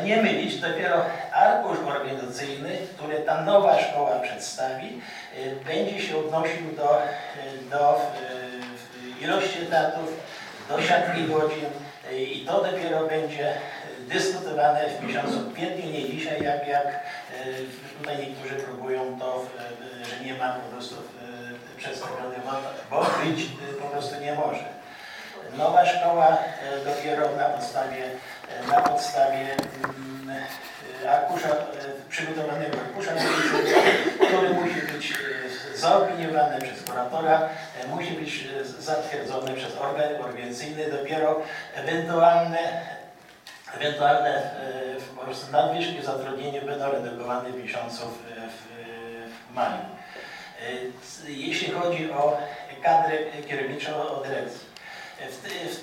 nie mylić, dopiero arkusz organizacyjny, który ta nowa szkoła przedstawi, będzie się odnosił do ilości etatów, do siatki godzin i to dopiero będzie dyskutowane w miesiącu kwietniu, nie dzisiaj, jak tutaj niektórzy próbują to, że nie ma po prostu przedstawiony, bo być po prostu nie może. Nowa szkoła dopiero na podstawie arkusza, przygotowanego arkusza, który musi być zaopiniowany przez kuratora, musi być zatwierdzony przez organ organizacyjny, dopiero ewentualne po prostu nadwyżki w zatrudnieniu będą redagowane w miesiącu w maju. Jeśli chodzi o kadrę kierowniczą, o dyrekcję, w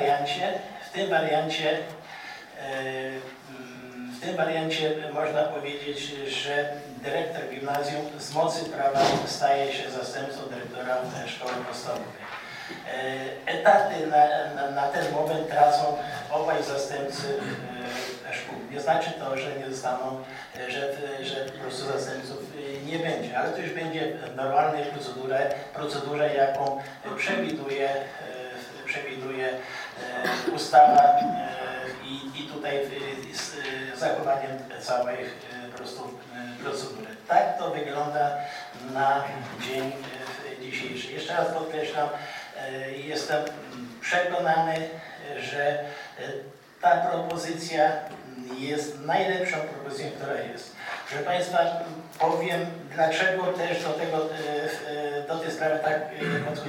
tym wariancie można powiedzieć, że dyrektor gimnazjum z mocy prawa staje się zastępcą dyrektora szkoły podstawowej. Etaty na ten moment tracą obaj zastępcy szkół. Nie znaczy to, że nie zostaną, że po prostu zastępców nie będzie, ale to już będzie w normalnej procedurze, jaką przewiduje ustawa i tutaj z zachowaniem całej po prostu procedury. Tak to wygląda na dzień dzisiejszy. Jeszcze raz podkreślam, jestem przekonany, że ta propozycja jest najlepszą propozycją, która jest. Proszę Państwa, powiem, dlaczego też do tej sprawy tak podchodzimy.